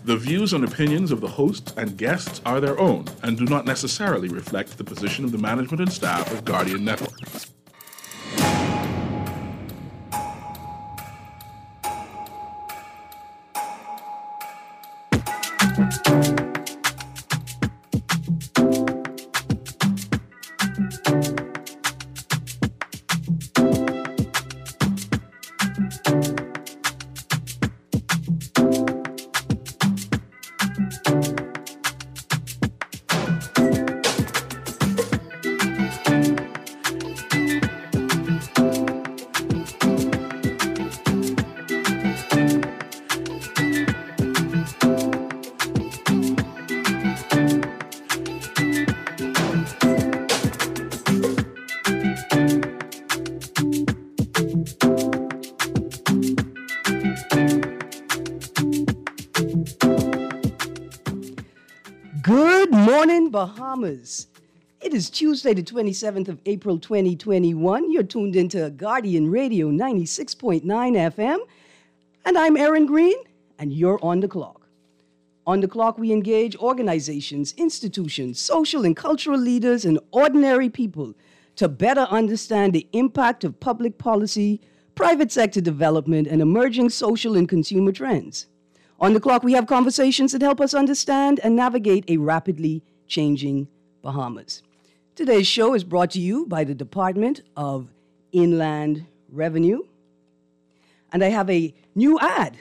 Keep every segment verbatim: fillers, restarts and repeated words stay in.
The views and opinions of the hosts and guests are their own and do not necessarily reflect the position of the management and staff of Guardian Network. Bahamas. It is Tuesday, the twenty-seventh of April, twenty twenty-one. You're tuned into Guardian Radio ninety-six point nine F M, and I'm Erin Green, and you're on the clock. On the clock, we engage organizations, institutions, social and cultural leaders, and ordinary people to better understand the impact of public policy, private sector development, and emerging social and consumer trends. On the clock, we have conversations that help us understand and navigate a rapidly changing Bahamas. Today's show is brought to you by the Department of Inland Revenue. And I have a new ad.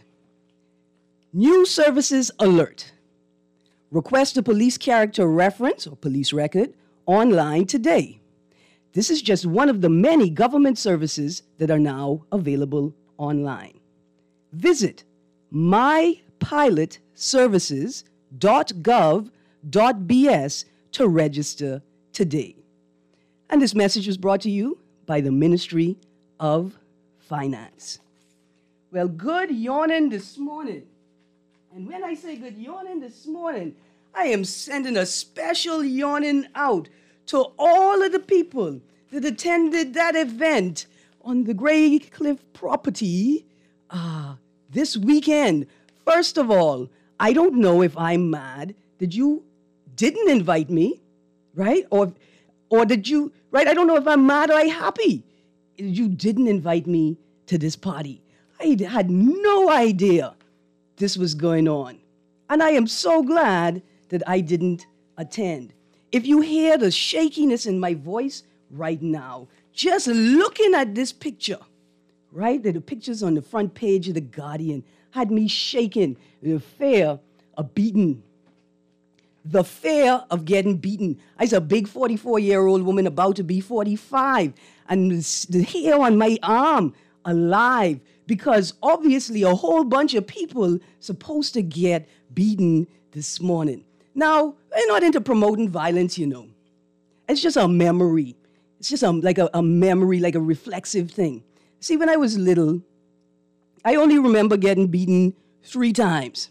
New services alert. Request a police character reference or police record online today. This is just one of the many government services that are now available online. Visit my pilot services dot gov dot b s to register today. And this message was brought to you by the Ministry of Finance. Well, good yawning this morning. And when I say good yawning this morning, I am sending a special yawning out to all of the people that attended that event on the Grey Cliff property uh, this weekend. First of all, I don't know if I'm mad that you didn't invite me, right? Or or did you, right? I don't know if I'm mad or I'm happy. You didn't invite me to this party. I had no idea this was going on. And I am so glad that I didn't attend. If you hear the shakiness in my voice right now, just looking at this picture, right? The pictures on the front page of The Guardian had me shaking. The fear of beating. The fear of getting beaten. I was a big forty-four-year-old woman about to be forty-five, and the hair on my arm alive, because obviously a whole bunch of people supposed to get beaten this morning. Now, we're not into promoting violence, you know. It's just a memory. It's just a, like a, a memory, like a reflexive thing. See, when I was little, I only remember getting beaten three times.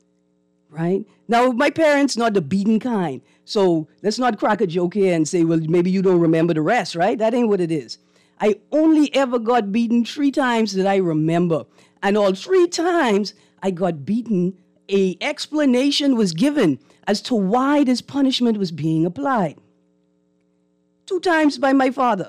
Right? Now, my parents not the beaten kind, so let's not crack a joke here and say, well, maybe you don't remember the rest, right? That ain't what it is. I only ever got beaten three times that I remember, and all three times I got beaten, a explanation was given as to why this punishment was being applied. Two times by my father.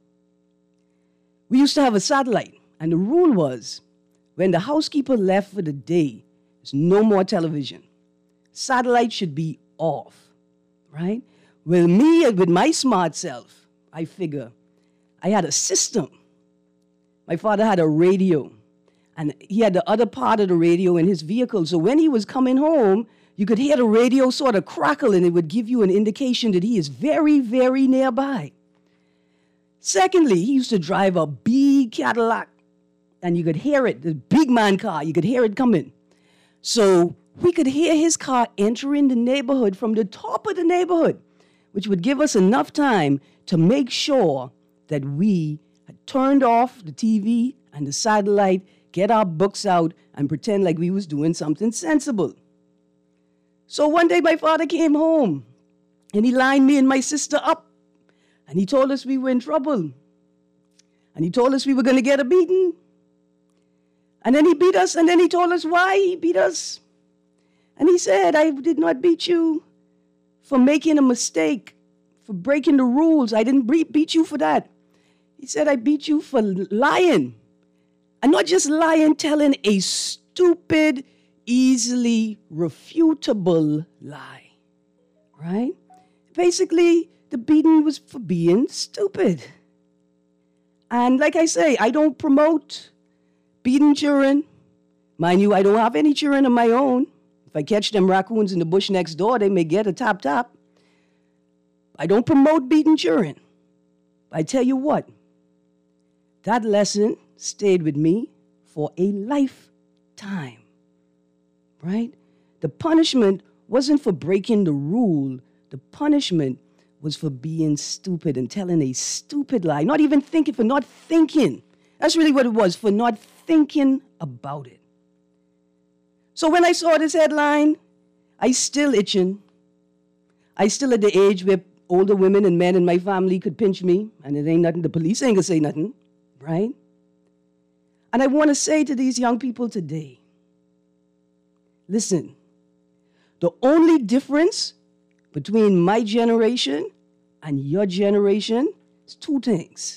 We used to have a satellite, and the rule was, when the housekeeper left for the day, there's no more television. Satellite should be off, right? Well, me, with my smart self, I figure I had a system. My father had a radio, and he had the other part of the radio in his vehicle. So when he was coming home, you could hear the radio sort of crackle, and it would give you an indication that he is very, very nearby. Secondly, he used to drive a big Cadillac, and you could hear it, the big man car, you could hear it coming. So we could hear his car entering the neighborhood from the top of the neighborhood, which would give us enough time to make sure that we had turned off the T V and the satellite, get our books out, and pretend like we was doing something sensible. So one day my father came home, and he lined me and my sister up, and he told us we were in trouble. And he told us we were going to get a beating. And then he beat us, and then he told us why he beat us. And he said, I did not beat you for making a mistake, for breaking the rules. I didn't beat you for that. He said, I beat you for lying. And not just lying, telling a stupid, easily refutable lie. Right? Basically, the beating was for being stupid. And like I say, I don't promote beating children. Mind you, I don't have any children of my own. If I catch them raccoons in the bush next door, they may get a tap tap. I don't promote beating children. I tell you what, that lesson stayed with me for a lifetime, right? The punishment wasn't for breaking the rule. The punishment was for being stupid and telling a stupid lie, not even thinking, for not thinking. That's really what it was, for not thinking about it. So when I saw this headline, I still itching. I still at the age where older women and men in my family could pinch me, and it ain't nothing. The police ain't gonna say nothing, right? And I want to say to these young people today, listen, the only difference between my generation and your generation is two things.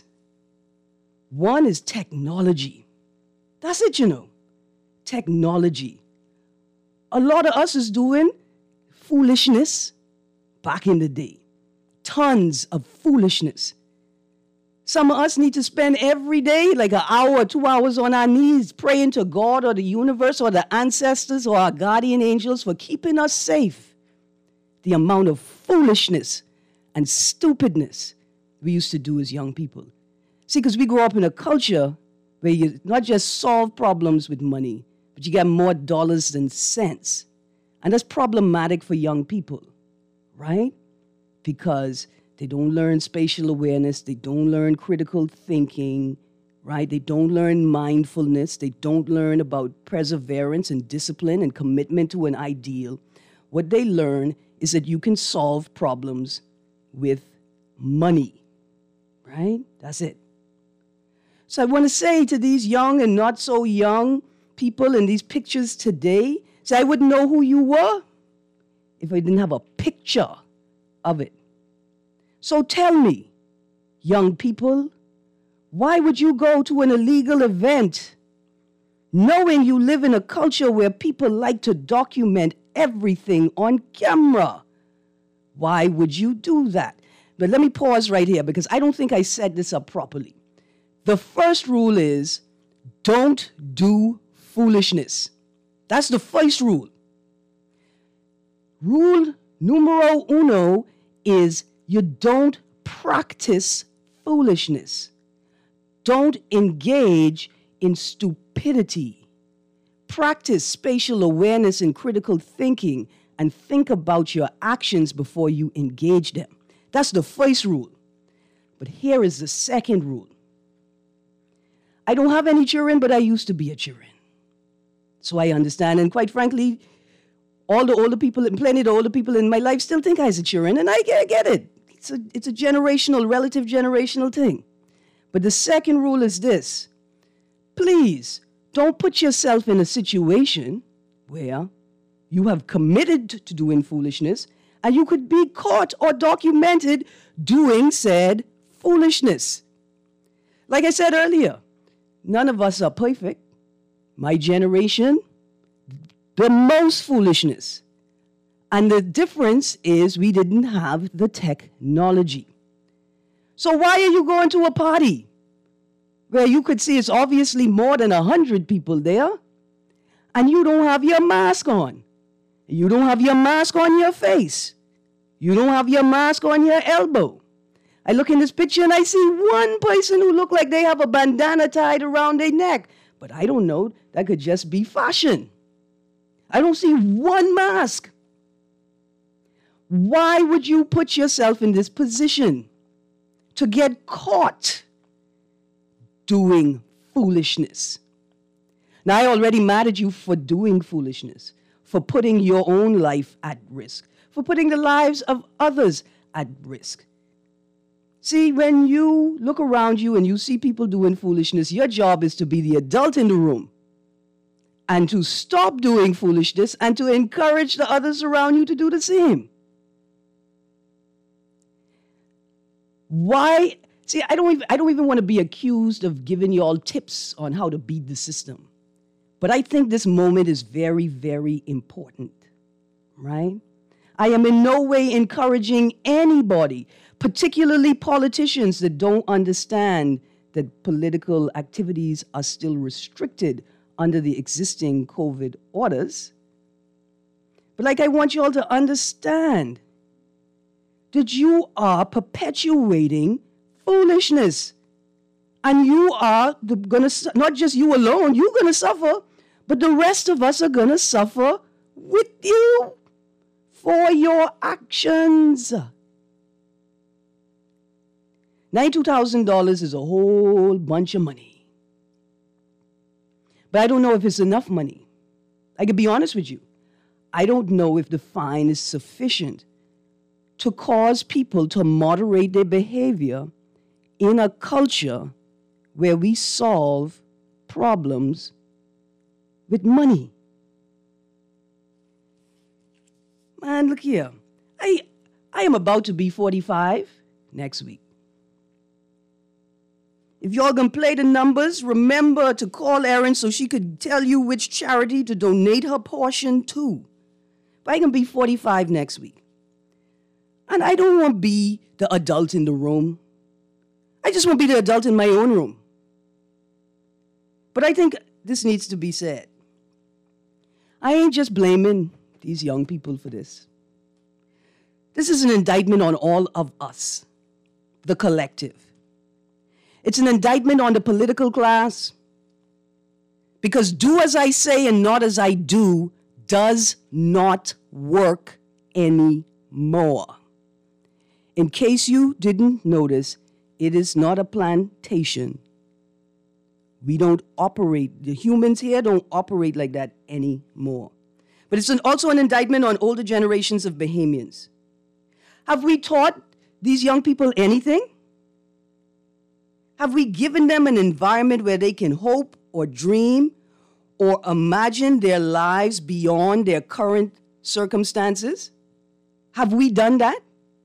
One is technology. That's it, you know. Technology. A lot of us is doing foolishness back in the day. Tons of foolishness. Some of us need to spend every day like an hour, two hours on our knees praying to God or the universe or the ancestors or our guardian angels for keeping us safe. The amount of foolishness and stupidness we used to do as young people. See, because we grew up in a culture where you not just solve problems with money, but you get more dollars than cents. And that's problematic for young people, right? Because they don't learn spatial awareness, they don't learn critical thinking, right? They don't learn mindfulness, they don't learn about perseverance and discipline and commitment to an ideal. What they learn is that you can solve problems with money, right? That's it. So I want to say to these young and not so young people in these pictures today, say I wouldn't know who you were if I didn't have a picture of it. So tell me, young people, why would you go to an illegal event knowing you live in a culture where people like to document everything on camera? Why would you do that? But let me pause right here because I don't think I set this up properly. The first rule is don't do foolishness. That's the first rule. Rule numero uno is you don't practice foolishness. Don't engage in stupidity. Practice spatial awareness and critical thinking and think about your actions before you engage them. That's the first rule. But here is the second rule. I don't have any children, but I used to be a children. So I understand, and quite frankly, all the older people, and plenty of the older people in my life still think I was a children, and I get, get it. It's a, it's a generational, relative generational thing. But the second rule is this. Please, don't put yourself in a situation where you have committed to doing foolishness, and you could be caught or documented doing said foolishness. Like I said earlier, none of us are perfect. My generation, the most foolishness. And the difference is we didn't have the technology. So why are you going to a party where you could see it's obviously more than one hundred people there, and you don't have your mask on? You don't have your mask on your face. You don't have your mask on your elbow. I look in this picture and I see one person who look like they have a bandana tied around their neck. But I don't know, that could just be fashion. I don't see one mask. Why would you put yourself in this position to get caught doing foolishness? Now, I already mad at you for doing foolishness, for putting your own life at risk, for putting the lives of others at risk. See, when you look around you and you see people doing foolishness, your job is to be the adult in the room and to stop doing foolishness and to encourage the others around you to do the same. Why? See, I don't even, I don't even want to be accused of giving you all tips on how to beat the system. But I think this moment is very, very important, right? I am in no way encouraging anybody, particularly politicians that don't understand that political activities are still restricted under the existing COVID orders. But like I want you all to understand that you are perpetuating foolishness. And you are going to, not just you alone, you're going to suffer, but the rest of us are going to suffer with you for your actions. ninety-two thousand dollars is a whole bunch of money. But I don't know if it's enough money. I can be honest with you. I don't know if the fine is sufficient to cause people to moderate their behavior in a culture where we solve problems with money. Man, look here. I, I am about to be forty-five next week. If y'all gonna play the numbers, remember to call Erin so she could tell you which charity to donate her portion to. But I can be forty-five next week. And I don't want to be the adult in the room. I just want to be the adult in my own room. But I think this needs to be said. I ain't just blaming these young people for this. This is an indictment on all of us, the collective. It's an indictment on the political class, because do as I say and not as I do does not work anymore. In case you didn't notice, it is not a plantation. We don't operate, the humans here don't operate like that anymore. But it's an, also an indictment on older generations of Bahamians. Have we taught these young people anything? Have we given them an environment where they can hope or dream or imagine their lives beyond their current circumstances? Have we done that?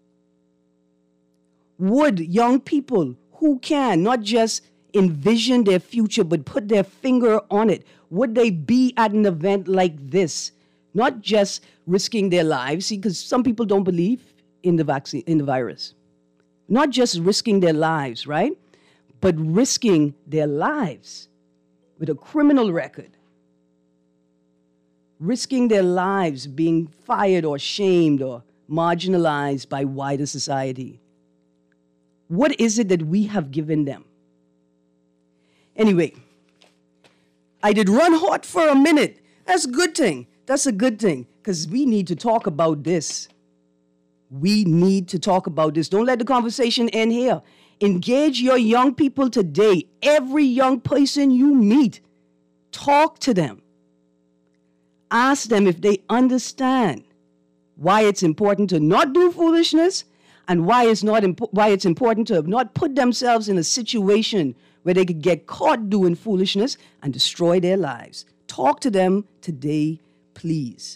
Would young people who can not just envision their future but put their finger on it, would they be at an event like this, not just risking their lives? See, because some people don't believe in the vaccine, in the virus. Not just risking their lives, right? But risking their lives with a criminal record. Risking their lives being fired or shamed or marginalized by wider society. What is it that we have given them? Anyway, I did run hot for a minute. That's a good thing. That's a good thing, because we need to talk about this. We need to talk about this. Don't let the conversation end here. Engage your young people today. Every young person you meet, talk to them. Ask them if they understand why it's important to not do foolishness and why it's, not impo- why it's important to not put themselves in a situation where they could get caught doing foolishness and destroy their lives. Talk to them today, please.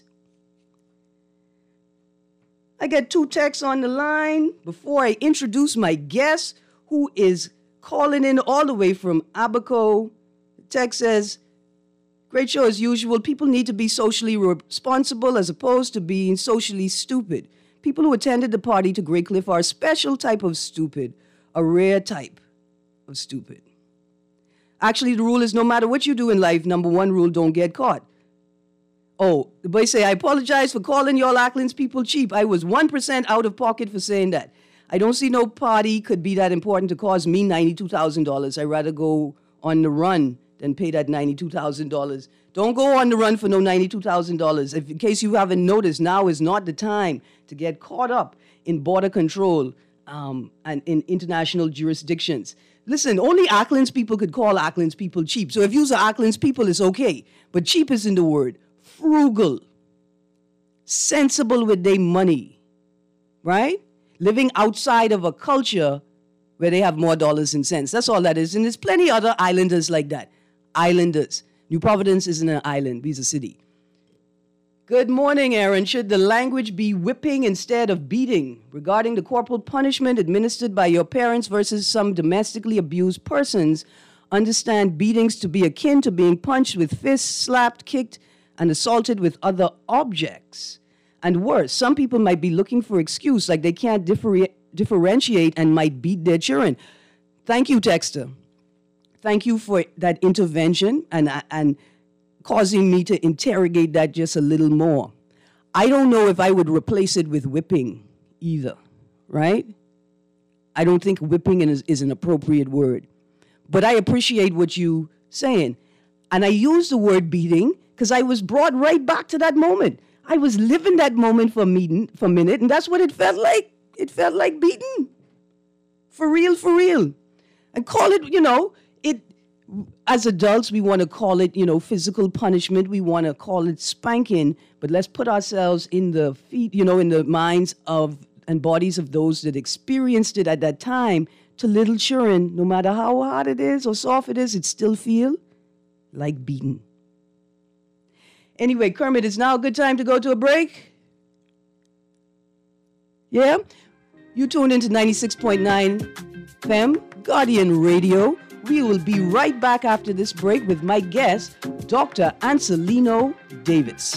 I get two texts on the line before I introduce my guest, who is calling in all the way from Abaco. The text says, great show as usual. People need to be socially responsible as opposed to being socially stupid. People who attended the party to Great Cliff are a special type of stupid, a rare type of stupid. Actually, the rule is no matter what you do in life, number one rule, don't get caught. Oh, the boy say, I apologize for calling y'all Ackland's people cheap. I was one percent out of pocket for saying that. I don't see no party could be that important to cost me ninety-two thousand dollars. I'd rather go on the run than pay that ninety-two thousand dollars. Don't go on the run for no ninety-two thousand dollars. If, in case you haven't noticed, now is not the time to get caught up in border control um, and in international jurisdictions. Listen, only Ackland's people could call Ackland's people cheap. So if you're Ackland's people, it's okay. But cheap isn't the word. Frugal. Sensible with their money. Right? Living outside of a culture where they have more dollars and cents. That's all that is. And there's plenty other islanders like that. Islanders. New Providence isn't an island, it's a city. Good morning, Aaron. Should the language be whipping instead of beating? Regarding the corporal punishment administered by your parents versus some domestically abused persons, understand beatings to be akin to being punched with fists, slapped, kicked, and assaulted with other objects. And worse, some people might be looking for excuse, like they can't differ- differentiate and might beat their children. Thank you, Texter. Thank you for that intervention and and causing me to interrogate that just a little more. I don't know if I would replace it with whipping either, right? I don't think whipping is, is an appropriate word. But I appreciate what you're saying. And I use the word beating because I was brought right back to that moment. I was living that moment for a, meeting, for a minute, and that's what it felt like. It felt like beating. For real, for real. And call it, you know, it. As adults, we want to call it, you know, physical punishment. We want to call it spanking. But let's put ourselves in the feet, you know, in the minds of and bodies of those that experienced it at that time. To little children, no matter how hard it is or soft it is, it still feel like beating. Anyway, Kermit, it's now a good time to go to a break. Yeah? You tuned into ninety-six point nine F M, Guardian Radio. We will be right back after this break with my guest, Doctor Anselino Davis.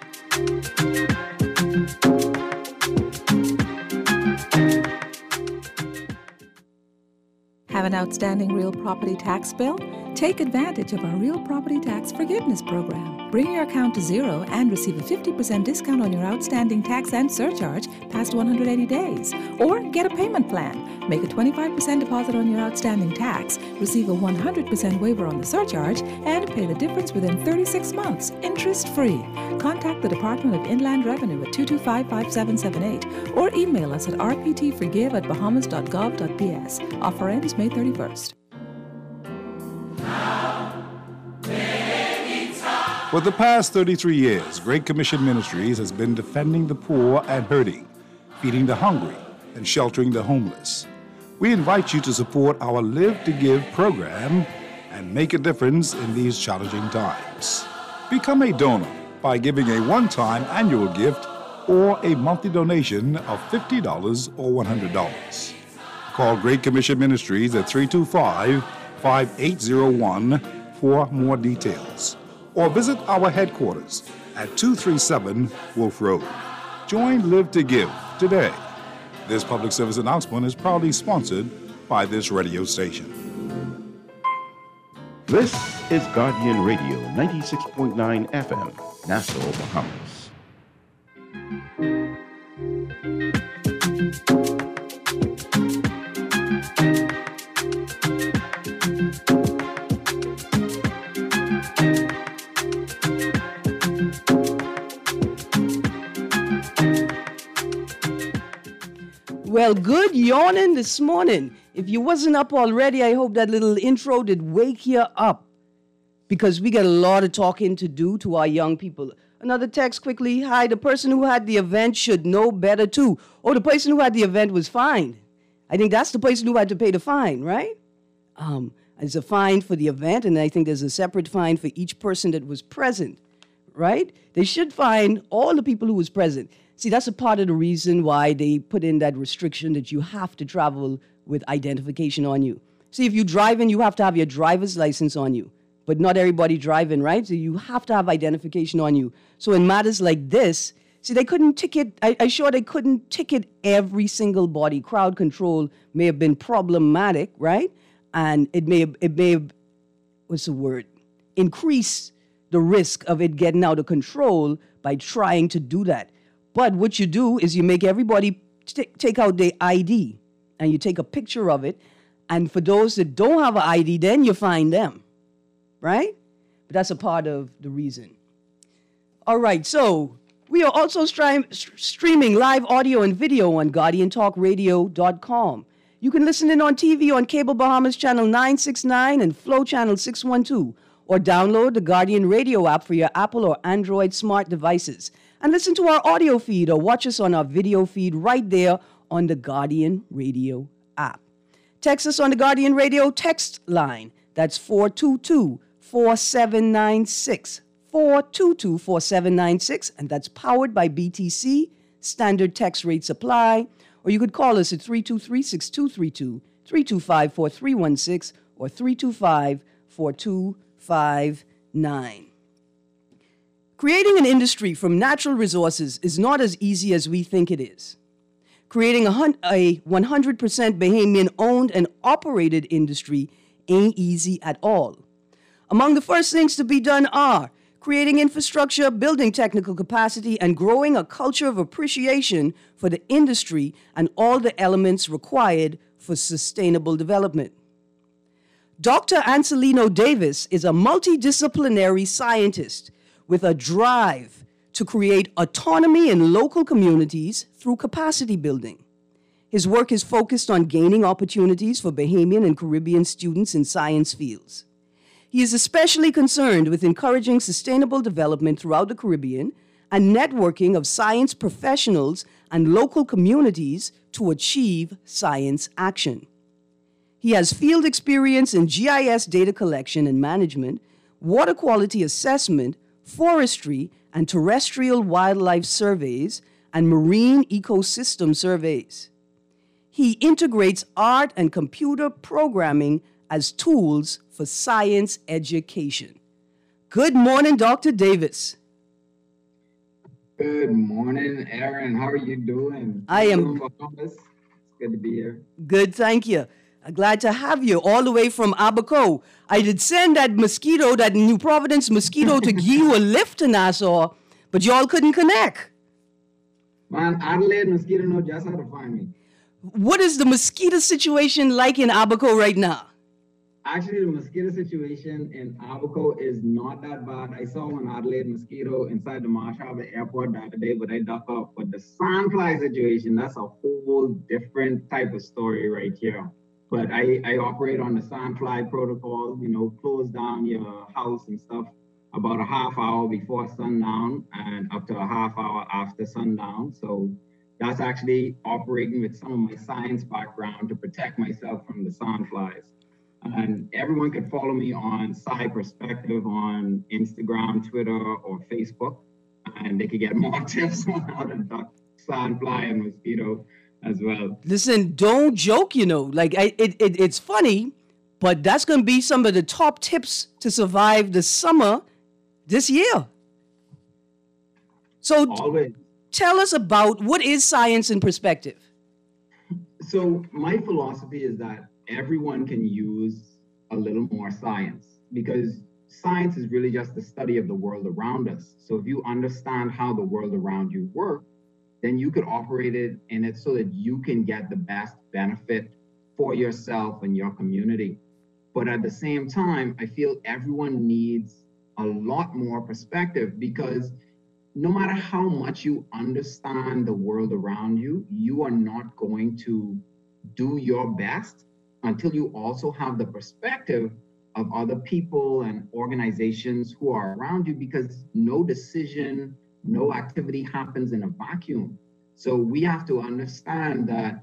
Have an outstanding real property tax bill? Take advantage of our Real Property Tax Forgiveness Program. Bring your account to zero and receive a fifty percent discount on your outstanding tax and surcharge past one hundred eighty days. Or get a payment plan. Make a twenty-five percent deposit on your outstanding tax, receive a one hundred percent waiver on the surcharge, and pay the difference within thirty-six months, interest-free. Contact the Department of Inland Revenue at two two five, five seven seven eight or email us at r p t forgive at bahamas dot gov dot b s. Offer ends May thirty-first. For the past thirty-three years, Great Commission Ministries has been defending the poor and hurting, feeding the hungry, and sheltering the homeless. We invite you to support our Live to Give program and make a difference in these challenging times. Become a donor by giving a one-time annual gift or a monthly donation of fifty dollars or one hundred dollars. Call Great Commission Ministries at three two five, five eight zero one for more details. Or visit our headquarters at two three seven Wolf Road. Join Live to Give today. This public service announcement is proudly sponsored by this radio station. This is Guardian Radio, ninety-six point nine F M, Nassau, Bahamas. Well, good yawning this morning. If you wasn't up already, I hope that little intro did wake you up, because we got a lot of talking to do to our young people. Another text quickly. Hi, the person who had the event should know better too. Oh, the person who had the event was fined. I think that's the person who had to pay the fine, right? Um, there's a fine for the event, and I think there's a separate fine for each person that was present, right? They should fine all the people who was present. See, that's a part of the reason why they put in that restriction that you have to travel with identification on you. See, if you're driving, you have to have your driver's license on you. But not everybody driving, right? So you have to have identification on you. So in matters like this, see, they couldn't ticket, I, I'm sure they couldn't ticket every single body. Crowd control may have been problematic, right? And it may have, it may have, what's the word? Increase the risk of it getting out of control by trying to do that. But what you do is you make everybody t- take out their I D and you take a picture of it. And for those that don't have an I D, then you find them, right? But that's a part of the reason. All right, so we are also stri- streaming live audio and video on guardian talk radio dot com. You can listen in on T V on Cable Bahamas Channel nine sixty-nine and Flow Channel six twelve, or download the Guardian Radio app for your Apple or Android smart devices. And listen to our audio feed or watch us on our video feed right there on the Guardian Radio app. Text us on the Guardian Radio text line. That's four two two, four seven nine six. four two two, four seven nine six, and that's powered by B T C. Standard text rates apply. Or you could call us at three two three, six two three two, three two five, four three one six, or three two five, four two five nine. Creating an industry from natural resources is not as easy as we think it is. Creating a, hun- a one hundred percent Bahamian-owned and operated industry ain't easy at all. Among the first things to be done are creating infrastructure, building technical capacity, and growing a culture of appreciation for the industry and all the elements required for sustainable development. Doctor Anselino Davis is a multidisciplinary scientist with a drive to create autonomy in local communities through capacity building. His work is focused on gaining opportunities for Bahamian and Caribbean students in science fields. He is especially concerned with encouraging sustainable development throughout the Caribbean and networking of science professionals and local communities to achieve science action. He has field experience in G I S data collection and management, water quality assessment, forestry and terrestrial wildlife surveys, and marine ecosystem surveys. He integrates art and computer programming as tools for science education. Good morning, Doctor Davis. Good morning, Aaron. How are you doing? I am It's good to be here. good, thank you. I'm glad to have you all the way from Abaco. I did send that mosquito, that New Providence mosquito, to give you a lift to Nassau, but y'all couldn't connect. Man, Adelaide mosquito know just how to find me. What is the mosquito situation like in Abaco right now? Actually, the mosquito situation in Abaco is not that bad. I saw one Adelaide mosquito inside the Marsh Harbor Airport the other day, but I ducked off. But the sandfly situation, that's a whole different type of story right here. But I, I operate on the sandfly protocol, you know, close down your house and stuff about a half hour before sundown and up to a half hour after sundown. So that's actually operating with some of my science background to protect myself from the sandflies. And everyone can follow me on Sci Perspective on Instagram, Twitter, or Facebook. And they can get more tips on how to duck sandfly and mosquito as well. Listen, don't joke, you know. Like, I, it, it, it's funny, but that's going to be some of the top tips to survive the summer this year. So Always. Tell us about what is Science in Perspective. So my philosophy is that everyone can use a little more science, because science is really just the study of the world around us. So if you understand how the world around you works, then you could operate it in it so that you can get the best benefit for yourself and your community. But at the same time, I feel everyone needs a lot more perspective, because no matter how much you understand the world around you, you are not going to do your best until you also have the perspective of other people and organizations who are around you, because no decision, no activity happens in a vacuum. So we have to understand that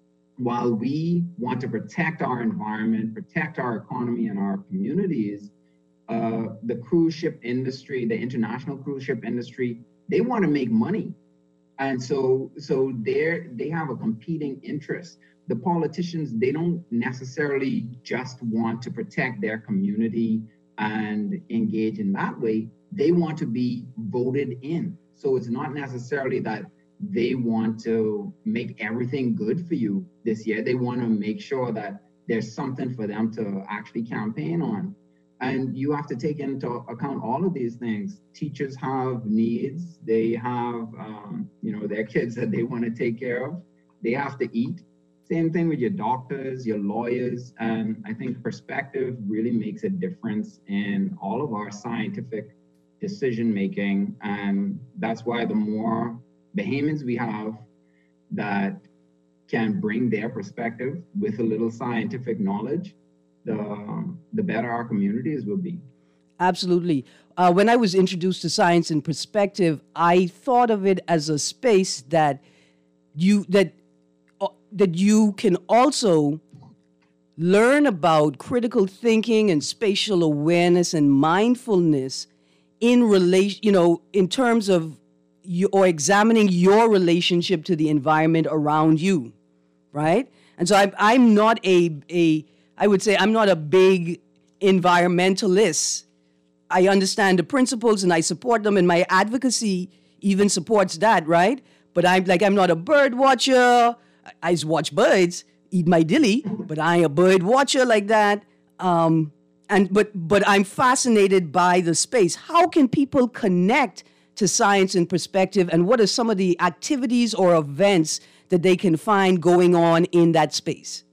while we want to protect our environment, protect our economy and our communities, uh, the cruise ship industry, the international cruise ship industry, they want to make money. And so, so they're, they have a competing interest. The politicians, they don't necessarily just want to protect their community and engage in that way. They want to be voted in. So it's not necessarily that they want to make everything good for you this year. They want to make sure that there's something for them to actually campaign on. And you have to take into account all of these things. Teachers have needs. They have, um, you know, their kids that they want to take care of. They have to eat. Same thing with your doctors, your lawyers. And I think perspective really makes a difference in all of our scientific decision making. And that's why the more Bahamians we have that can bring their perspective with a little scientific knowledge, the, the better our communities will be. Absolutely. Uh, when I was introduced to Science in Perspective, I thought of it as a space that you that uh, that you can also learn about critical thinking and spatial awareness and mindfulness in relation, you know, in terms of you, or examining your relationship to the environment around you, right? And so I'm, I'm not a, a, I would say I'm not a big environmentalist. I understand the principles and I support them, and my advocacy even supports that, right? But I'm like, I'm not a bird watcher. I just watch birds, eat my dilly, but I ain't a bird watcher like that. Um, and but but I'm fascinated by the space. How can people connect to Science in Perspective, and what are some of the activities or events that they can find going on in that space?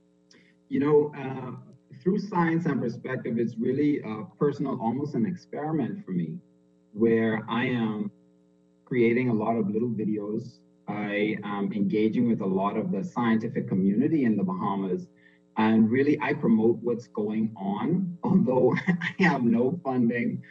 You know, uh, through Science and Perspective, it's really uh, personal, almost an experiment for me, where I am creating a lot of little videos. I am engaging with a lot of the scientific community in the Bahamas, and really I promote what's going on, although I have no funding.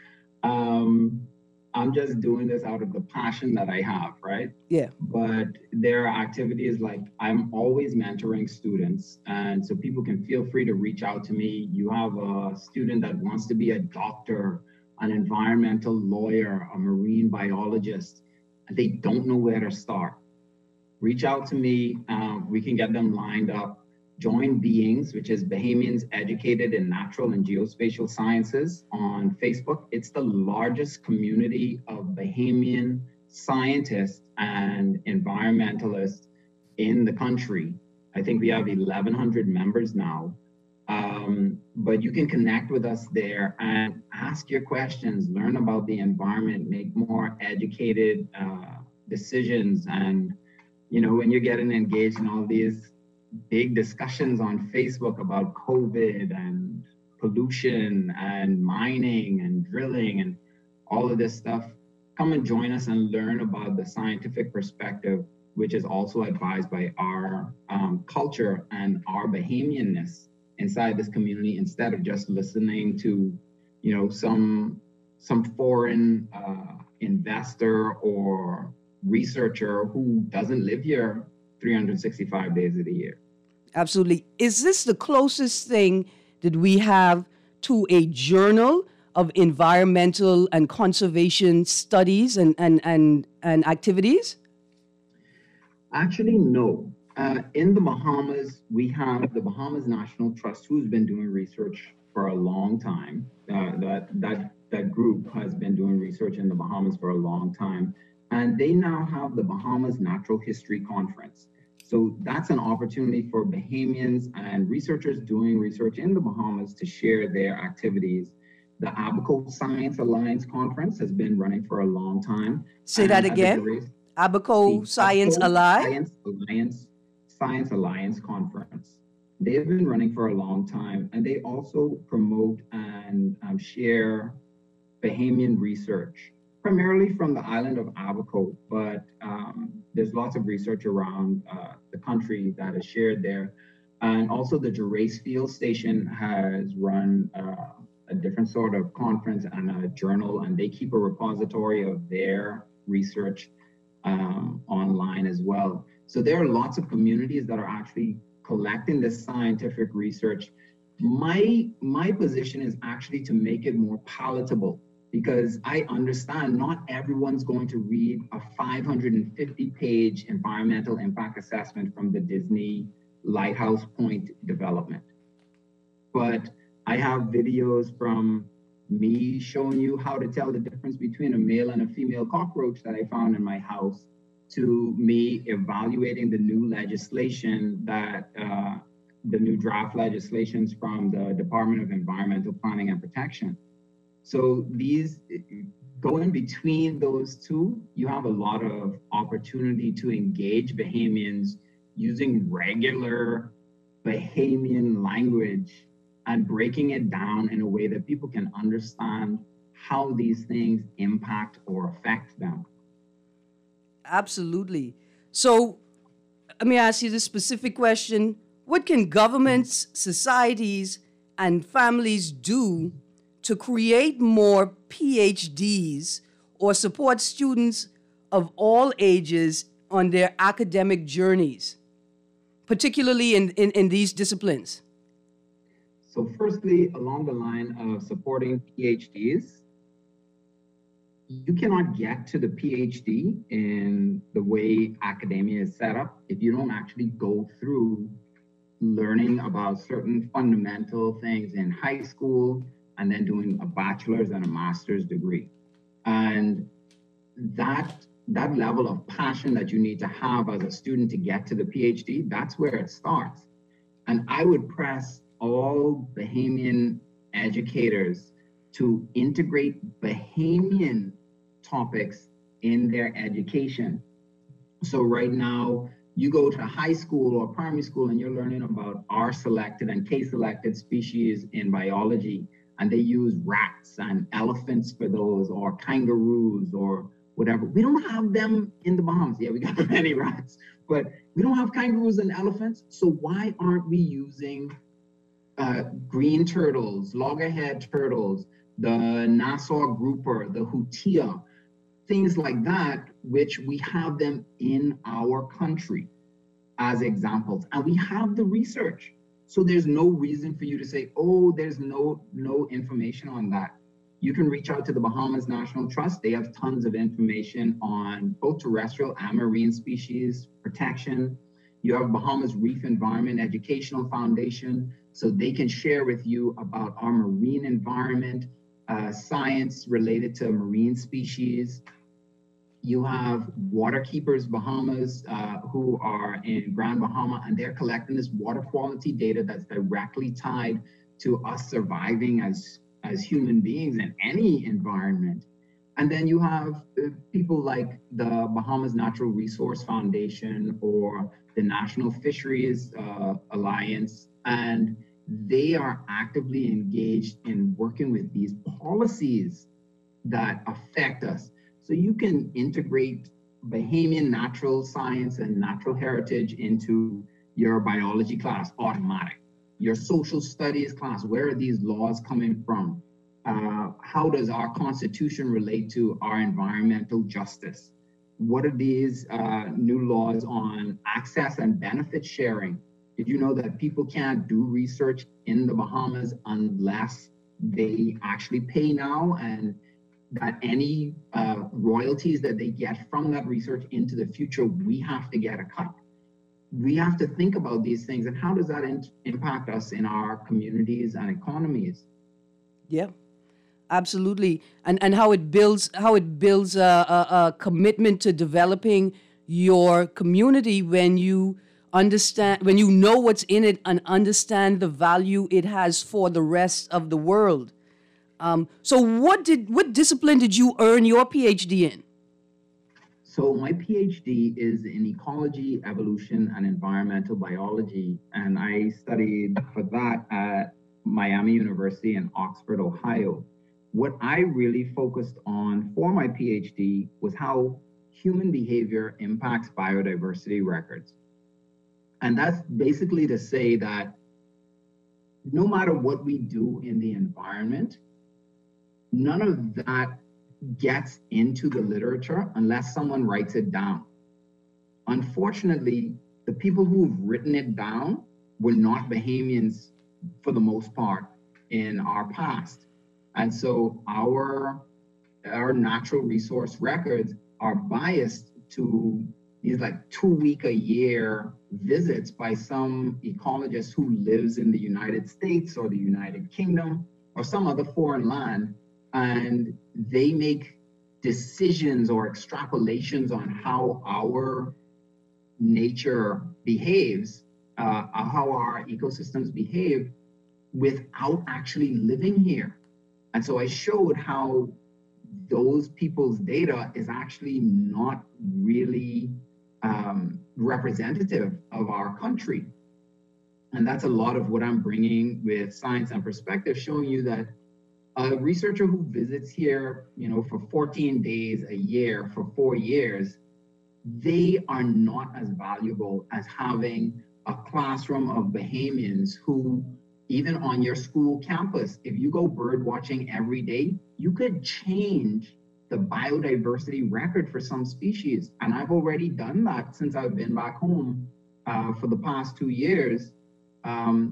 Um, I'm just doing this out of the passion that I have, right? Yeah. But there are activities like I'm always mentoring students, and so people can feel free to reach out to me. You have a student that wants to be a doctor, an environmental lawyer, a marine biologist, and they don't know where to start. Reach out to me. Uh, we can get them lined up. Join Beings, which is Bahamians Educated in Natural and Geospatial Sciences on Facebook. It's the largest community of Bahamian scientists and environmentalists in the country. I think we have eleven hundred members now. Um, but you can connect with us there and ask your questions, learn about the environment, make more educated uh, decisions. And, you know, when you're getting engaged in all these big discussions on Facebook about COVID and pollution and mining and drilling and all of this stuff, come and join us and learn about the scientific perspective, which is also advised by our um, culture and our Bahamianness inside this community, instead of just listening to, you know, some some foreign uh, investor or researcher who doesn't live here three hundred sixty-five days of the year. Absolutely. Is this the closest thing that we have to a journal of environmental and conservation studies and and and, and activities? Actually, no. Uh, in the Bahamas, we have the Bahamas National Trust, who's been doing research for a long time. Uh, that that that group has been doing research in the Bahamas for a long time, and they now have the Bahamas Natural History Conference. So that's an opportunity for Bahamians and researchers doing research in the Bahamas to share their activities. The Abaco Science Alliance Conference has been running for a long time. Say that again. Abaco Science Alliance? Science Alliance Science Alliance Conference. They've been running for a long time, and they also promote and um, share Bahamian research, primarily from the island of Abaco, but um, there's lots of research around uh, the country that is shared there. And also the Gerace Field Station has run uh, a different sort of conference and a journal, and they keep a repository of their research um, online as well. So there are lots of communities that are actually collecting this scientific research. My, my position is actually to make it more palatable, because I understand not everyone's going to read a five hundred fifty page environmental impact assessment from the Disney Lighthouse Point development. But I have videos from me showing you how to tell the difference between a male and a female cockroach that I found in my house, to me evaluating the new legislation that, uh, the new draft legislations from the Department of Environmental Planning and Protection. So these, going between those two, you have a lot of opportunity to engage Bahamians using regular Bahamian language and breaking it down in a way that people can understand how these things impact or affect them. Absolutely. So let me ask you this specific question. What can governments, societies, and families do to create more P H Ds or support students of all ages on their academic journeys, particularly in, in, in these disciplines? So firstly, along the line of supporting PhDs, you cannot get to the PhD in the way academia is set up if you don't actually go through learning about certain fundamental things in high school and then doing a bachelor's and a master's degree. And that, that level of passion that you need to have as a student to get to the PhD, that's where it starts. And I would press all Bahamian educators to integrate Bahamian topics in their education. So right now, you go to high school or primary school and you're learning about R-selected and K-selected species in biology, and they use rats and elephants for those, or kangaroos or whatever. We don't have them in the Bahamas. Yeah, we got many rats, but we don't have kangaroos and elephants. So why aren't we using uh, green turtles, loggerhead turtles, the Nassau grouper, the hutia, things like that, which we have them in our country as examples, and we have the research. So there's no reason for you to say, oh, there's no, no information on that. You can reach out to the Bahamas National Trust. They have tons of information on both terrestrial and marine species protection. You have Bahamas Reef Environment Educational Foundation, so they can share with you about our marine environment, uh, science related to marine species. You have Waterkeepers Bahamas, uh, who are in Grand Bahama, and they're collecting this water quality data that's directly tied to us surviving as, as human beings in any environment. And then you have uh, people like the Bahamas Natural Resource Foundation or the National Fisheries uh, Alliance, and they are actively engaged in working with these policies that affect us. So you can integrate Bahamian natural science and natural heritage into your biology class, automatic. Your social studies class, where are these laws coming from? Uh, how does our Constitution relate to our environmental justice? What are these uh, new laws on access and benefit sharing? Did you know that people can't do research in the Bahamas unless they actually pay now, and that any uh, royalties that they get from that research into the future, we have to get a cut? We have to think about these things, and how does that in- impact us in our communities and economies? Yeah, absolutely. And and how it builds how it builds a, a, a commitment to developing your community when you understand, when you know what's in it and understand the value it has for the rest of the world. Um, so what did what discipline did you earn your PhD in? So my PhD is in ecology, evolution, and environmental biology, and I studied for that at Miami University in Oxford, Ohio. What I really focused on for my PhD was how human behavior impacts biodiversity records. And that's basically to say that no matter what we do in the environment, none of that gets into the literature unless someone writes it down. Unfortunately, the people who've written it down were not Bahamians for the most part in our past. And so our, our natural resource records are biased to these like two week a year visits by some ecologist who lives in the United States or the United Kingdom or some other foreign land. And they make decisions or extrapolations on how our nature behaves, uh, how our ecosystems behave without actually living here. And so I showed how those people's data is actually not really um, representative of our country. And that's a lot of what I'm bringing with Science and Perspective, showing you that a researcher who visits here, you know, for fourteen days a year for four years, they are not as valuable as having a classroom of Bahamians who, even on your school campus, if you go bird watching every day, you could change the biodiversity record for some species. And I've already done that since I've been back home uh, for the past two years. Um,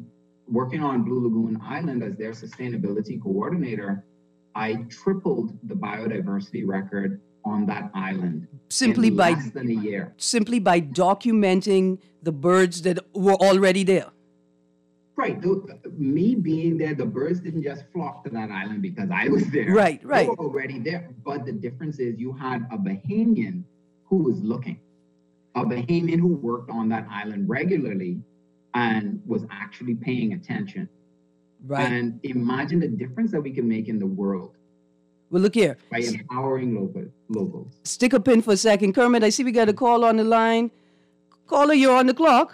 working on Blue Lagoon Island as their sustainability coordinator, I tripled the biodiversity record on that island simply in by less than a year. Simply by documenting the birds that were already there. Right. The, me being there, the birds didn't just flock to that island because I was there. Right, right. They were already there. But the difference is you had a Bahamian who was looking, a Bahamian who worked on that island regularly and was actually paying attention. Right. And imagine the difference that we can make in the world. Well, look here. By empowering local, locals. Stick a pin for a second. Kermit, I see we got a call on the line. Caller, you're on the clock.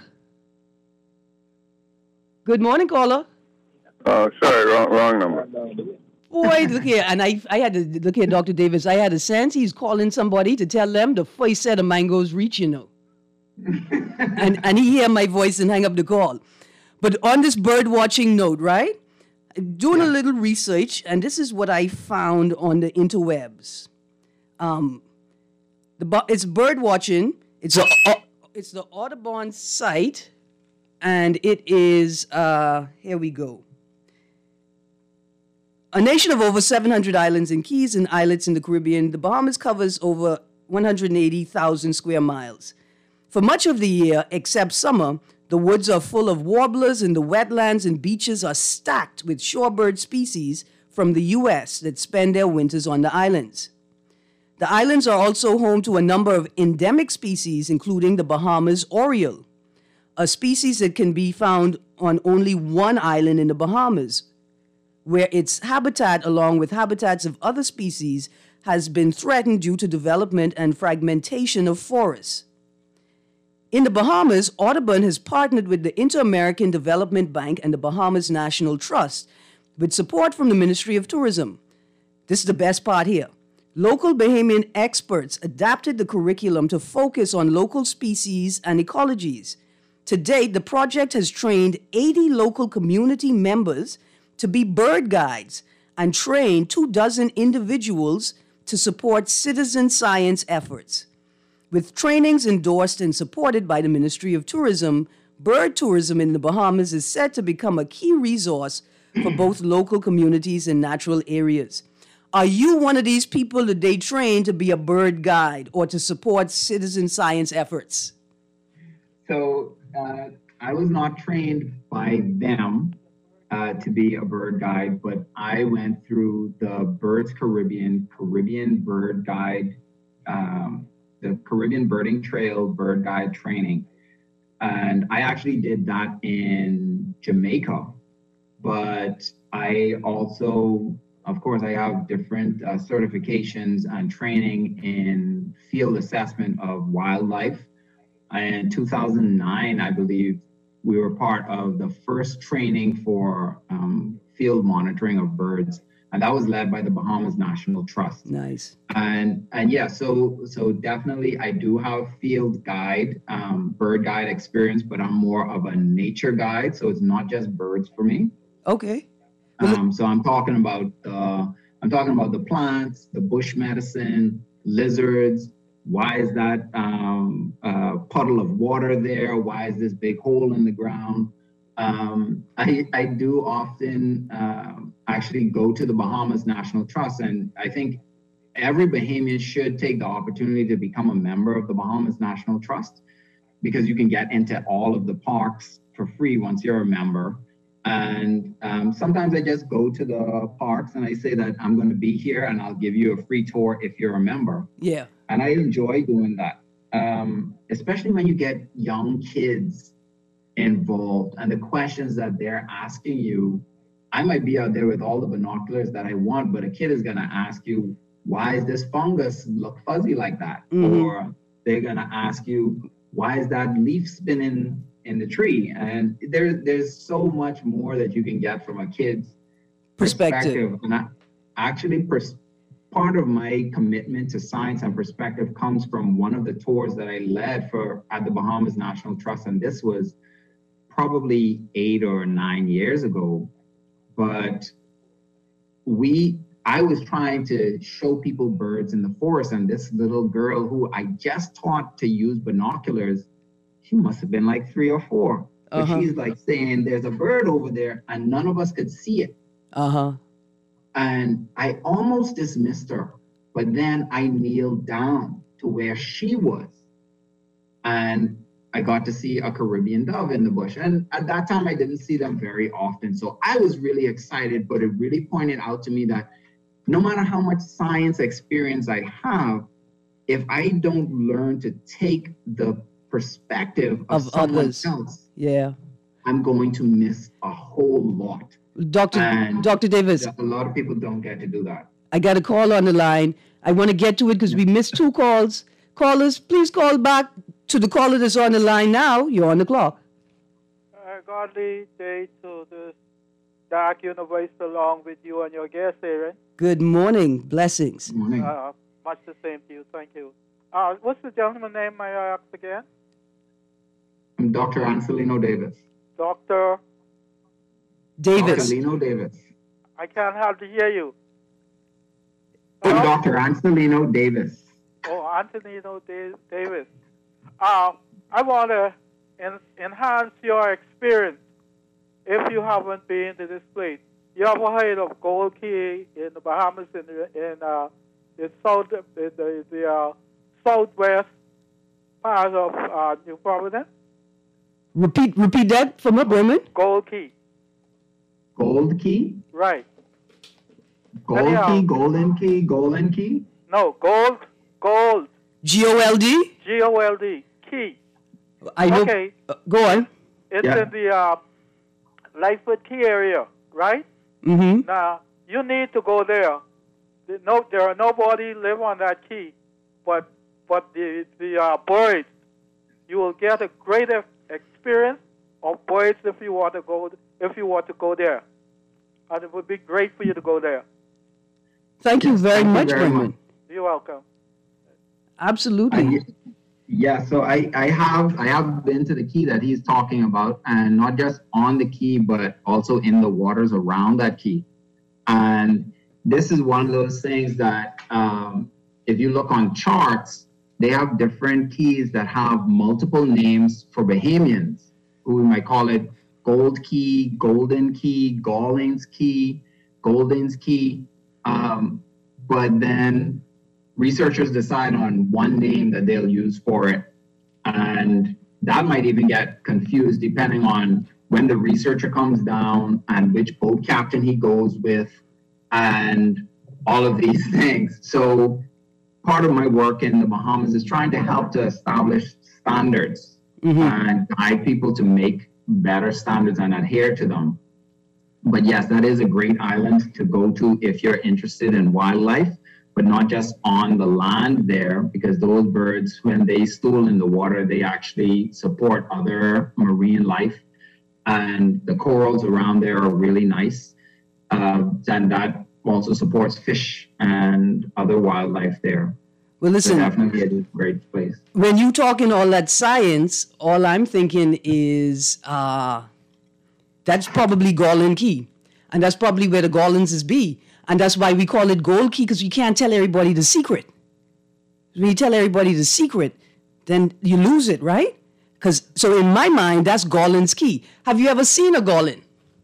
Good morning, caller. Oh, sorry, wrong, wrong number. Boy, look here. And I I had to, look here, Doctor Davis, I had a sense he's calling somebody to tell them the first set of mangoes reach, you know. and, and he hear my voice and hang up the call. But on this bird watching note, right? Doing a little research, and this is what I found on the interwebs. Um, the it's bird watching. It's a it's the Audubon site, and it is uh, here we go. A nation of over seven hundred islands and keys and islets in the Caribbean, the Bahamas covers over one hundred eighty thousand square miles. For much of the year, except summer, the woods are full of warblers and the wetlands and beaches are stacked with shorebird species from the U S that spend their winters on the islands. The islands are also home to a number of endemic species, including the Bahamas oriole, a species that can be found on only one island in the Bahamas, where its habitat, along with habitats of other species, has been threatened due to development and fragmentation of forests. In the Bahamas, Audubon has partnered with the Inter-American Development Bank and the Bahamas National Trust with support from the Ministry of Tourism. This is the best part here. Local Bahamian experts adapted the curriculum to focus on local species and ecologies. To date, the project has trained eighty local community members to be bird guides and trained two dozen individuals to support citizen science efforts. With trainings endorsed and supported by the Ministry of Tourism, bird tourism in the Bahamas is set to become a key resource for both local communities and natural areas. Are you one of these people that they train to be a bird guide or to support citizen science efforts? So uh, I was not trained by them uh, to be a bird guide, but I went through the Birds Caribbean, Caribbean Bird Guide, um, the Caribbean Birding Trail Bird Guide training. And I actually did that in Jamaica. But I also, of course, I have different uh, certifications and training in field assessment of wildlife. In two thousand nine, I believe, we were part of the first training for um, field monitoring of birds. And that was led by the Bahamas National Trust. Nice. And and yeah, so so definitely I do have field guide, um, bird guide experience, but I'm more of a nature guide. So it's not just birds for me. Okay. Um, so I'm talking about uh, I'm talking about the plants, the bush medicine, lizards. Why is that um, uh, puddle of water there? Why is this big hole in the ground? Um, I, I do often uh, actually go to the Bahamas National Trust, and I think every Bahamian should take the opportunity to become a member of the Bahamas National Trust, because you can get into all of the parks for free once you're a member. And um, sometimes I just go to the parks and I say that I'm going to be here and I'll give you a free tour if you're a member. Yeah. And I enjoy doing that, um, especially when you get young kids involved and the questions that they're asking you. I might be out there with all the binoculars that I want, but a kid is going to ask you, why is this fungus look fuzzy like that? Mm-hmm. Or they're going to ask you, why is that leaf spinning in the tree? And there, there's so much more that you can get from a kid's perspective. perspective. And I, actually, pers- part of my commitment to science and perspective comes from one of the tours that I led for at the Bahamas National Trust. And this was probably eight or nine years ago. But we, I was trying to show people birds in the forest, and this little girl who I just taught to use binoculars, she must have been like three or four. But Uh-huh. she's like saying there's a bird over there and none of us could see it. Uh-huh. And I almost dismissed her, but then I kneeled down to where she was. And I got to see a Caribbean dove in the bush. And at that time, I didn't see them very often. So I was really excited, but it really pointed out to me that no matter how much science experience I have, if I don't learn to take the perspective of, Of someone others. else, Yeah. I'm going to miss a whole lot. Doctor And Doctor Davis, a lot of people don't get to do that. I got a call on the line. I want to get to it because we missed two calls. Callers, please call back to the caller that's on the line now. You're on the clock. Uh, godly day to the Dark Universe along with you and your guest, Aaron. Good morning. Blessings. Good morning. Uh, much the same to you. Thank you. Uh, what's the gentleman's name, may I ask again? I'm Doctor Ancelino Davis. Doctor, Davis. Ancelino Davis. I can't hardly hear you. I'm Hello? Doctor Ancelino Davis. Oh, Antonino Da- Davis. Uh, I want to en- enhance your experience if you haven't been to this place. You ever heard of Gold Key in the Bahamas in the, in, uh, the south in the, the uh, southwest part of uh, New Providence? Repeat repeat that from up, women. Gold Key, Gold Key? right? Gold Anyhow. Key, Golden Key, Golden Key? No, Gold, Gold, G O L D? G O L D, Key. I know. Okay. Uh, go on. It's Yeah. in the uh, Lightfoot Key area, right? Mm-hmm. Now, you need to go there. The- No, there are nobody live on that key, but but the the uh, birds, you will get a great e- experience of birds if you want to go if you want to go there, and it would be great for you to go there. Thank you very Thank you much, very women. much. You're welcome. Absolutely. I, yeah, so I, I have I have been to the key that he's talking about, and not just on the key, but also in the waters around that key. And this is one of those things that um, if you look on charts, they have different keys that have multiple names for Bahamians, who we might call it Gold Key, Golden Key, Gallings Key, Golden's Key. Um, but then researchers decide on one name that they'll use for it. And that might even get confused depending on when the researcher comes down and which boat captain he goes with and all of these things. So part of my work in the Bahamas is trying to help to establish standards Mhm. and guide people to make better standards and adhere to them. But yes, that is a great island to go to if you're interested in wildlife, but not just on the land there, because those birds, when they stool in the water, they actually support other marine life. And the corals around there are really nice. Uh, and that also supports fish and other wildlife there. Well, So listen, definitely a great place. when you talking all that science, all I'm thinking is uh, that's probably Garland Key. And that's probably where the Garlands is be. And that's why we call it Gold Key, because you can't tell everybody the secret. When you tell everybody the secret, then you lose it, right? Because so in my mind, that's Garland's Key. Have you ever seen a Garland?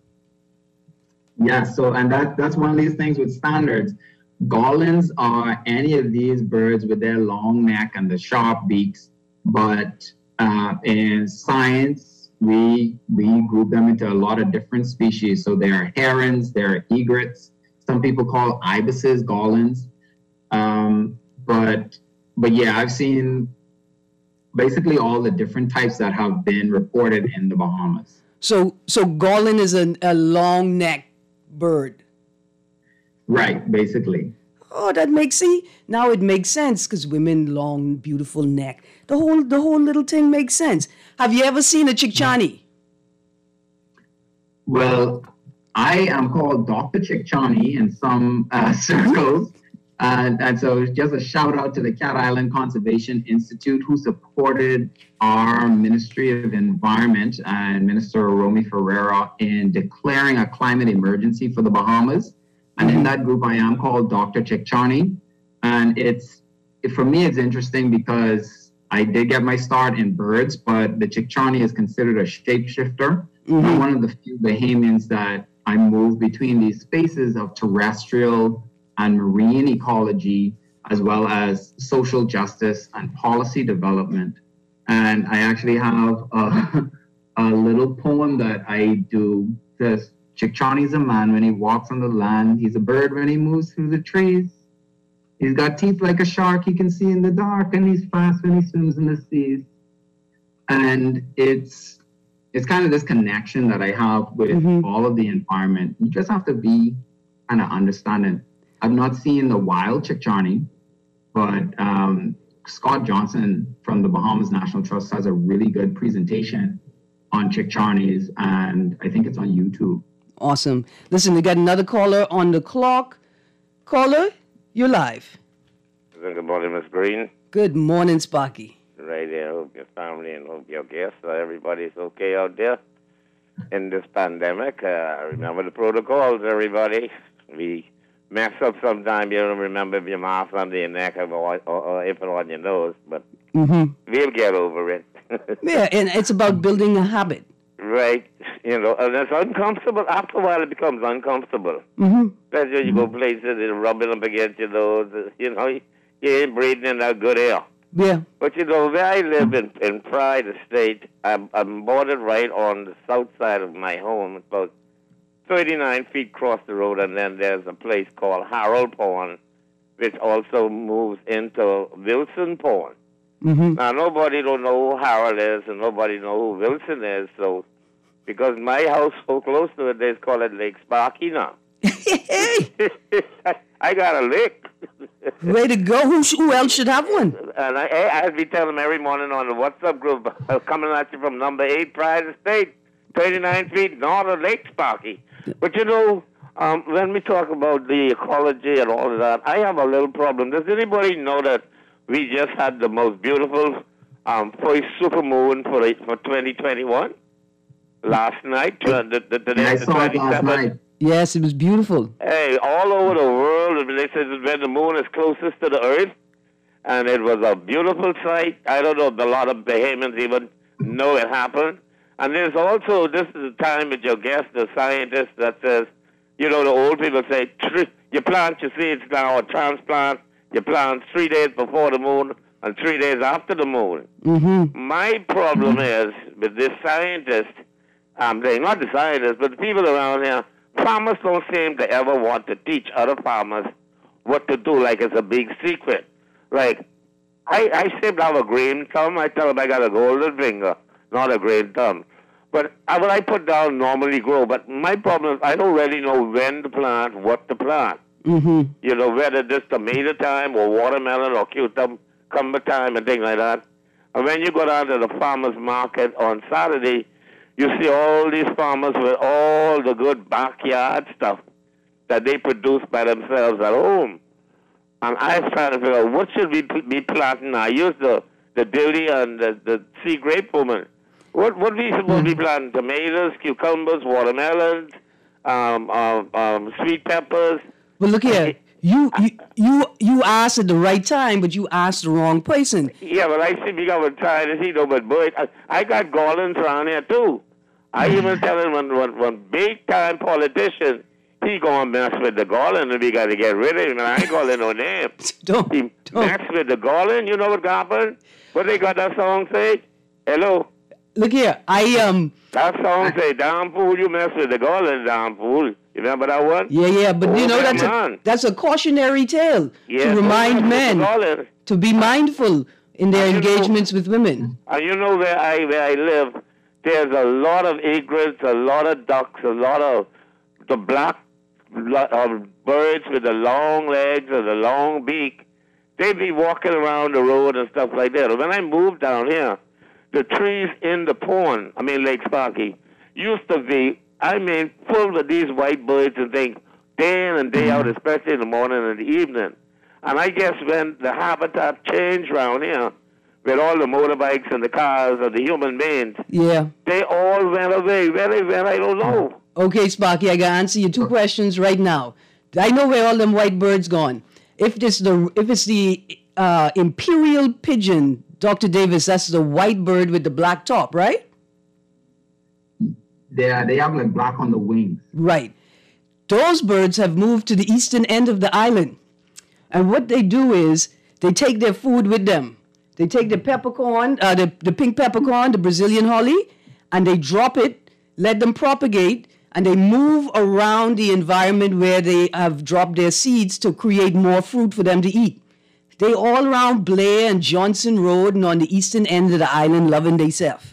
Yeah, so and that that's one of these things with standards. Garlands are any of these birds with their long neck and the sharp beaks, but uh, in science, we we group them into a lot of different species. So there are herons, there are egrets. Some people call ibises garlands. Um, but but yeah, I've seen basically all the different types that have been reported in the Bahamas. So so Garland is a, a long neck bird. Right, basically. Oh, that makes see now it makes sense because women long beautiful neck. The whole the whole little thing makes sense. Have you ever seen a Chickchani? Well, I am called Doctor Chickchani in some uh, circles. And, and so just a shout out to the Cat Island Conservation Institute, who supported our Ministry of Environment and Minister Romy Ferreira in declaring a climate emergency for the Bahamas. And in that group, I am called Doctor Chickchani. And it's, it, for me, it's interesting because I did get my start in birds, but the Chickchawney is considered a shapeshifter. Mm-hmm. I'm one of the few Bahamians that I move between these spaces of terrestrial and marine ecology, as well as social justice and policy development. And I actually have a, a little poem that I do. This Chickchawney's a man when he walks on the land. He's a bird when he moves through the trees. He's got teeth like a shark he can see in the dark, and he's fast when he swims in the seas. And it's it's kind of this connection that I have with mm-hmm. all of the environment. You just have to be kind of understanding. I've not seen the wild Chickchawney, but um, Scott Johnson from the Bahamas National Trust has a really good presentation on Chickchawneys, and I think it's on YouTube. Awesome. Listen, we got another caller on the clock. Caller, you're live. Good morning, Miss Green. Good morning, Sparky. Right there. Hope your family and hope your guests, uh, everybody's okay out there in this pandemic. Uh, remember the protocols, everybody. We mess up sometime. You don't remember if your mask under your neck or, or, or if it on your nose, but mm-hmm. we'll get over it. Yeah, and it's about building a habit. Right. You know, and it's uncomfortable. After a while, it becomes uncomfortable. Mm-hmm. Especially when you go places and rubbing up against your nose. You know, you ain't breathing in that good air. Yeah. But, you know, where I live in, in Pride Estate, I'm, I'm bordered right on the south side of my home. It's about thirty-nine feet across the road, and then there's a place called Harold Pond, which also moves into Wilson Pond. Mm-hmm. Now, nobody don't know who Harold is, and nobody know who Wilson is, so because my house so close to it, they call it Lake Sparky now. I got a lake. Way to go. Who, who else should have one? And I, I'd be telling them every morning on the WhatsApp group, coming at you from number eight Pride Estate, thirty-nine feet north of Lake Sparky. But, you know, um, when we talk about the ecology and all of that, I have a little problem. Does anybody know that we just had the most beautiful um, first supermoon for for twenty twenty-one? Last night, the, the, the, I saw it last night. Yes, it was beautiful. Hey, all over the world, they said when the moon is closest to the earth, and it was a beautiful sight. I don't know if a lot of Bahamians even know it happened. And there's also, this is the time with your guest, the scientist, that says, you know, the old people say, you plant your seeds now, or transplant, you plant three days before the moon and three days after the moon. Mm-hmm. My problem mm-hmm. is, with this scientist, I'm saying, not the scientists, but the people around here, farmers don't seem to ever want to teach other farmers what to do, like it's a big secret. Like, I, I seem to have a green thumb. I tell them I got a golden finger, not a green thumb. But what I put down normally grow. But my problem is I don't really know when to plant, what to plant. Mm-hmm. You know, whether this tomato time or watermelon or cucumber time and things like that. And when you go down to the farmer's market on Saturday, you see all these farmers with all the good backyard stuff that they produce by themselves at home. And I was trying to figure out what should we be planting. I use the, the dilly and the, the sea grape woman. What what we supposed to be planting? Tomatoes, cucumbers, watermelons, um, um, um, sweet peppers. Well, look here. You, you you you asked at the right time, but you asked the wrong person. Yeah, but I see we got trying to see no but boy, I, I got garlands around here too. I even tell him when, when, when big time politician, he gonna mess with the garland and we gotta get rid of him. And I ain't calling no name. Don't, he don't. mess with the garland, you know what happened? What they got that song say? Hello? Look here, I um. That song say, "Damn fool, you mess with the garland, damn fool." You remember that one? Yeah, yeah, but oh, you know that's a, that's a cautionary tale yeah, to remind men to be mindful in their and engagements know, with women. And you know where I where I live, there's a lot of egrets, a lot of ducks, a lot of the black uh, birds with the long legs and the long beak. They be walking around the road and stuff like that. When I moved down here, the trees in the pond, I mean Lake Sparky, used to be, I mean, full of these white birds and things, day in and day out, especially in the morning and the evening. And I guess when the habitat changed around here, with all the motorbikes and the cars and the human beings, yeah, they all went away. Where they went, I don't know. Okay, Sparky, I got to answer you two questions right now. I know where all them white birds gone. If this the if it's the uh, imperial pigeon Doctor Davis, that's the white bird with the black top, right? They are, they have like black on the wings. Right. Those birds have moved to the eastern end of the island. And what they do is they take their food with them. They take the peppercorn, uh, the, the pink peppercorn, the Brazilian holly, and they drop it, let them propagate, and they move around the environment where they have dropped their seeds to create more fruit for them to eat. They all around Blair and Johnson Road and on the eastern end of the island loving theyself.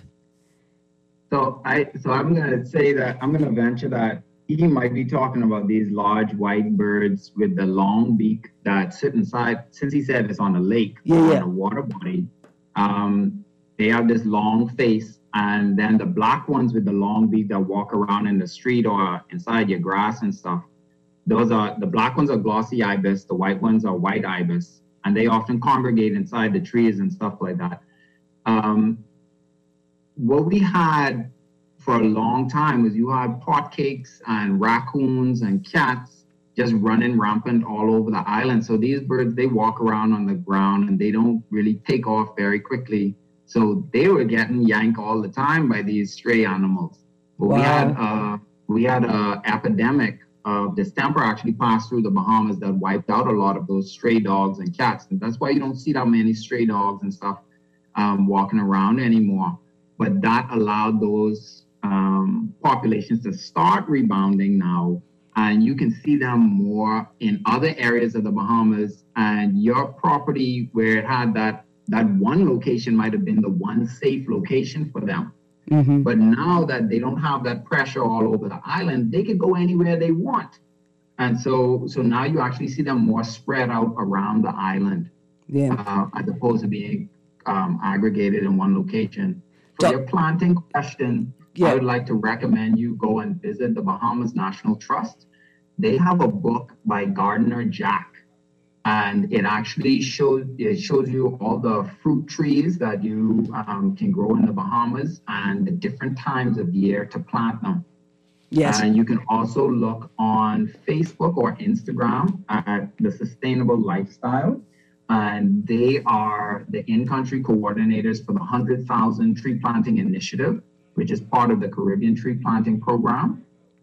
So I so I'm gonna say that I'm gonna venture that he might be talking about these large white birds with the long beak that sit inside, since he said it's on a lake, yeah, or yeah. on a water body. Um, they have this long face, and then the black ones with the long beak that walk around in the street or inside your grass and stuff. Those are, the black ones are glossy ibis, the white ones are white ibis, and they often congregate inside the trees and stuff like that. Um, what we had for a long time was you had potcakes and raccoons and cats just running rampant all over the island. So these birds, they walk around on the ground and they don't really take off very quickly. So they were getting yanked all the time by these stray animals. But wow. we had uh, we had a epidemic of distemper actually passed through the Bahamas that wiped out a lot of those stray dogs and cats. And that's why you don't see that many stray dogs and stuff um, walking around anymore. But that allowed those um, populations to start rebounding now. And you can see them more in other areas of the Bahamas. And your property where it had that, that one location might have been the one safe location for them. Mm-hmm. But now that they don't have that pressure all over the island, they can go anywhere they want. And so so now you actually see them more spread out around the island, yeah. uh, as opposed to being um, aggregated in one location. For so, your planting question, yeah. I would like to recommend you go and visit the Bahamas National Trust. They have a book by Gardner Jack, and it actually shows it shows you all the fruit trees that you um, can grow in the Bahamas and the different times of year to plant them. Yes. And you can also look on Facebook or Instagram at The Sustainable Lifestyle. And they are the in-country coordinators for the one hundred thousand Tree Planting Initiative, which is part of the Caribbean Tree Planting Program.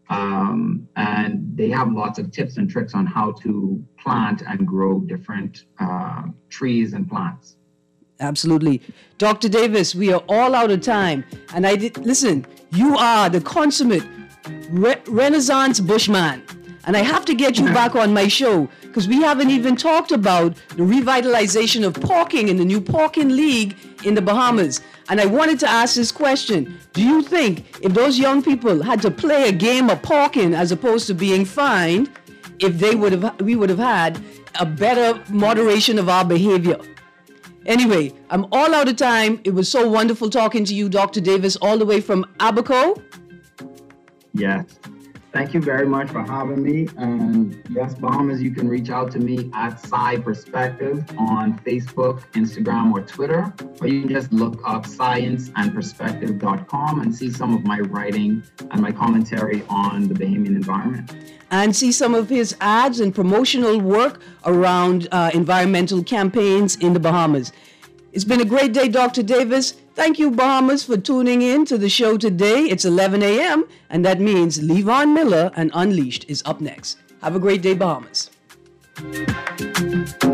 Um, and they have lots of tips and tricks on how to plant and grow different uh, trees and plants. Absolutely. Doctor Davis, we are all out of time. And I did, listen, you are the consummate re- Renaissance Bushman. And I have to get you back on my show because we haven't even talked about the revitalization of porking in the new Porking League in the Bahamas. And I wanted to ask this question. Do you think if those young people had to play a game of porking as opposed to being fined, if they would have, we would have had a better moderation of our behavior? Anyway, I'm all out of time. It was so wonderful talking to you, Doctor Davis, all the way from Abaco. Yes. Thank you very much for having me. And yes, Bahamas, you can reach out to me at Sci Perspective on Facebook, Instagram, or Twitter. Or you can just look up science and perspective dot com and see some of my writing and my commentary on the Bahamian environment. And see some of his ads and promotional work around uh, environmental campaigns in the Bahamas. It's been a great day, Doctor Davis. Thank you, Bahamas, for tuning in to the show today. It's eleven a.m., and that means Levon Miller and Unleashed is up next. Have a great day, Bahamas.